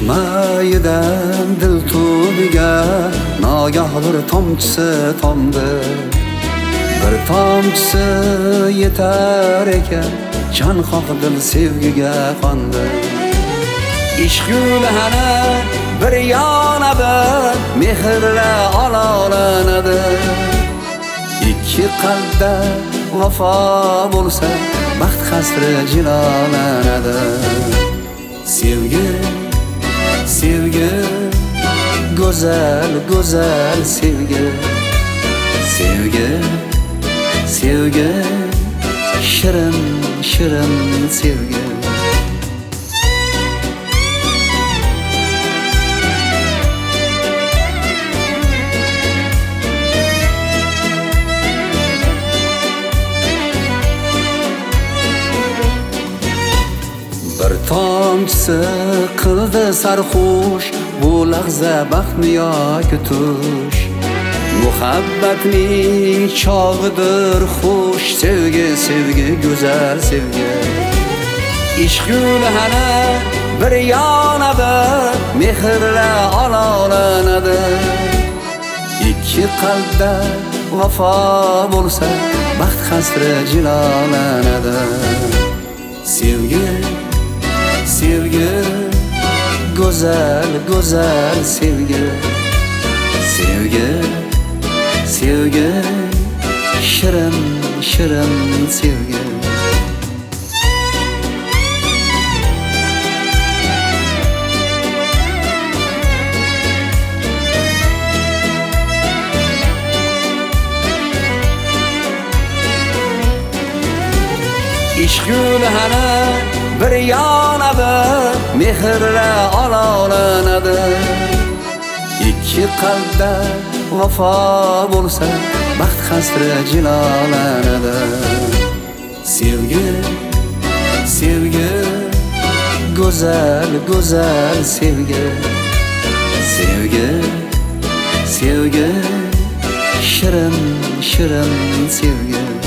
Mayidan dil tubiga nagah bir tomchisi tomdi. Bir tomchisi yetar ekan, jon qoqdil sevgiga qondi. Ishq gulhana bir yonadi, mehrla ololanadi. Ikki qalbda vafo bo'lsa, baxt qasri jilolanadi. Sevgi, sevgi, go'zal, go'zal sevgi. Sevgi, sevgi, shirin, shirin sevgi. Bir tomchisi qildi sarxush, bu lahza baxtmi yoki tush. Muhabbatning chog'idir xush, sevgi, sevgi, go'zal sevgi. Ishq gulhana bir yonadi, mehrla ololanadi. Ikki qalbda vafo bo'lsa, baxt qasri jilolanadi. Sevgi, sevgi, go'zal, go'zal sevgi. Sevgi, sevgi, shirin, shirin sevgi. Ishq gulhana bir yonadi, mehrla ololanadi. Ikki qalbda vafo bo'lsa, baxt qasri jilolanadi. Sevgi, sevgi, go'zal, go'zal sevgi. Sevgi, sevgi, shirin, shirin sevgi.